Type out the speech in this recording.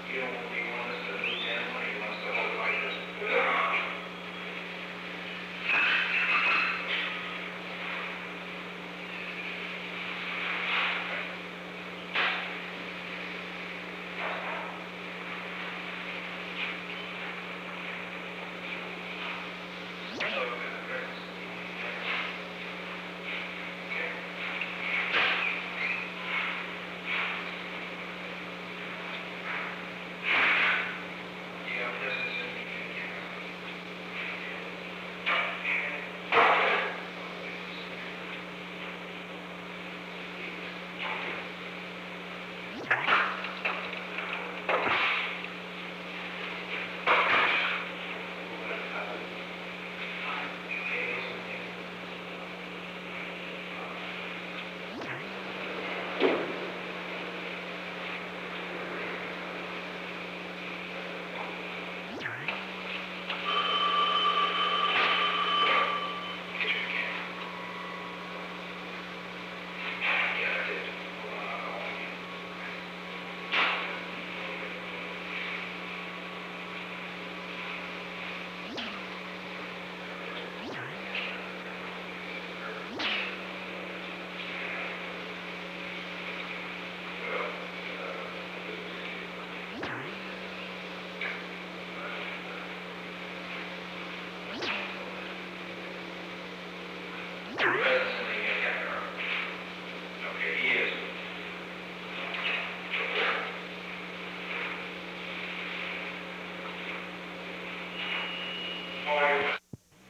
Do you want us to move him, or you want us to hold it like this? Yeah, this is yeah, I did. Hold on.